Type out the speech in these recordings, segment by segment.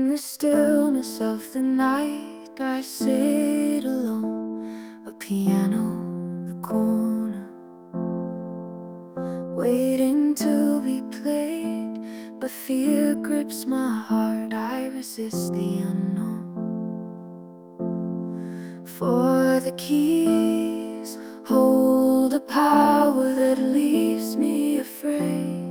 the stillness of the night, I sit alone, a piano, the corner, waiting to be played. But fear grips my heart, I resist the unknown. For the keys hold a power that leaves me afraid.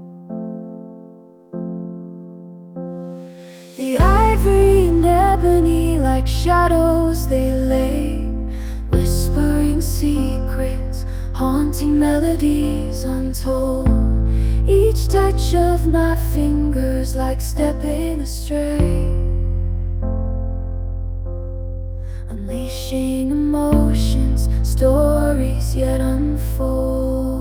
The ivory and ebony, like shadows they lay, whispering secrets, haunting melodies untold. Each touch of my fingers like stepping astray, unleashing emotions, stories yet unfold.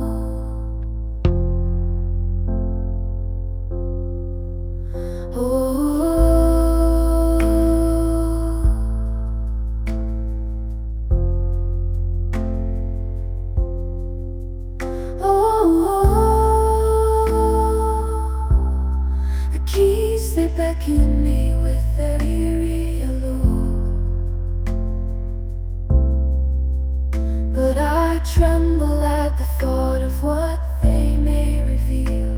The keys, they beckon me with their eerie allure, but I tremble at the thought of what they may reveal.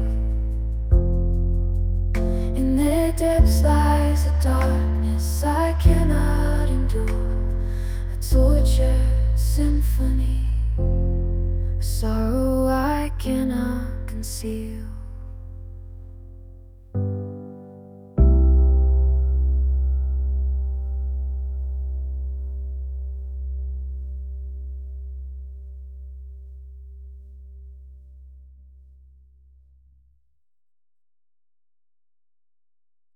In their depths lies a darkness I cannot endure, a tortured symphony, a sorrow I cannot conceal.